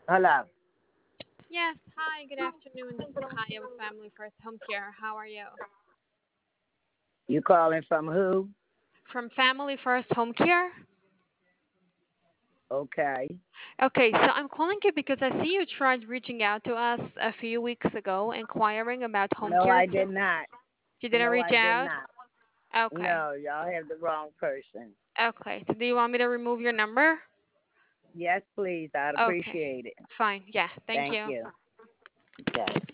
Hello. Yes, hi, good afternoon. This is Kaya with Family First Home Care. How are you? You calling from who? From Family First Home Care? Okay. Okay, so I'm calling you because I see you tried reaching out to us a few weeks ago inquiring about home No, care. I did not. You didn't No, reach I did out? not. Okay. No, y'all have the wrong person. Okay. So do you want me to remove your number? Yes, please. I'd Okay. appreciate it. Fine. Yeah. Thank Thank you. you. Okay.